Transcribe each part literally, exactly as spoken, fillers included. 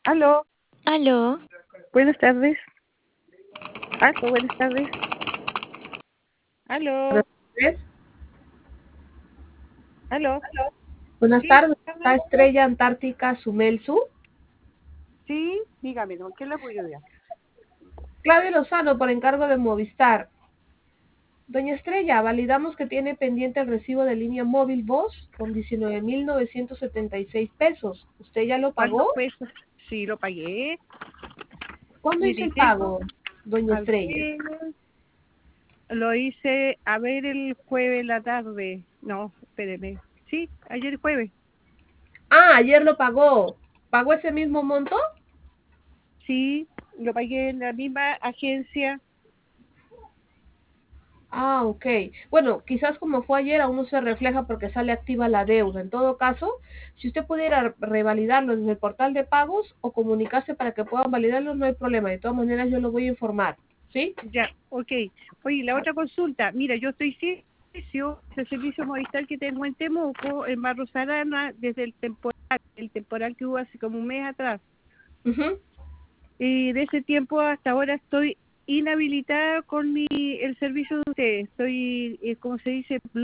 Aló, Aló, buenas tardes. Aló, buenas tardes. Aló, ¿Ves? aló. Buenas Sí, tardes, está dígame. Estrella Antártica Sumelsu. Sí, dígame, ¿con qué le puedo ayudar? Claudia Lozano, por encargo de Movistar. Doña Estrella, validamos que tiene pendiente el recibo de línea móvil Voz con diecinueve mil novecientos setenta y seis pesos. ¿Usted ya lo ¿Cuándo pagó? fue eso? Sí, lo pagué. ¿Cuándo hizo Mire, el tengo, pago, doña a Estrella? ver, lo hice, a ver, el jueves en la tarde. No, espéreme. Sí, ayer jueves. Ah, ayer lo pagó. ¿Pagó ese mismo monto? Sí, lo pagué en la misma agencia. Ah, ok. Bueno, quizás como fue ayer aún no se refleja porque sale activa la deuda. En todo caso, si usted pudiera revalidarlo desde el portal de pagos o comunicarse para que puedan validarlo, no hay problema. De todas maneras, yo lo voy a informar. ¿Sí? Ya, ok. Oye, la otra consulta. Mira, yo estoy sin servicio, el servicio Movistar que tengo en Temuco, en Barros Arana, desde el temporal, el temporal que hubo hace como un mes atrás. Ujú. Y de ese tiempo hasta ahora estoy inhabilitada con mi el servicio de ustedes. Estoy, eh, ¿cómo se dice? Blo-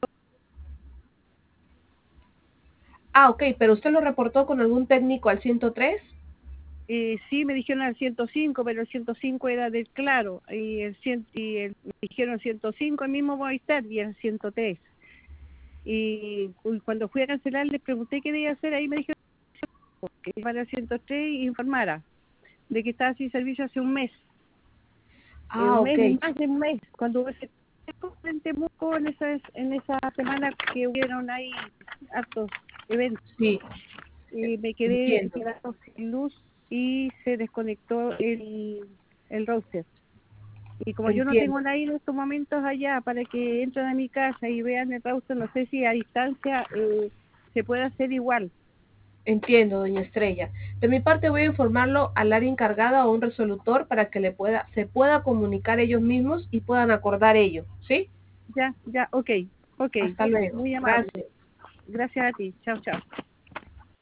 Ah, ok, pero usted lo reportó con algún técnico al ciento tres. Eh, sí, me dijeron al ciento cinco, pero el ciento cinco era del Claro. Y el, cien, y el me dijeron ciento cinco, el mismo Movistar, y el ciento tres. Y cu- cuando fui a cancelar les pregunté qué debía hacer, ahí me dijeron que iba al ciento tres y informara de que estaba sin servicio hace un mes. Eh, Ah, un ok. mes, más de un mes, cuando hubo ese en Temuco, en esa, en esa semana que hubieron ahí hartos eventos. Sí, Y me quedé entiendo. quedando sin luz y se desconectó el, el router. Y como yo no Entiendo. tengo nadie en estos momentos allá para que entren a mi casa y vean el router, no sé si a distancia eh, se puede hacer igual. Entiendo, doña Estrella. De mi parte voy a informarlo al área encargada o a un resolutor para que le pueda, se pueda comunicar ellos mismos y puedan acordar ello. ¿Sí? Ya, ya, ok, ok. Hasta luego. Muy amable. Gracias. Gracias a ti. Chao, chao.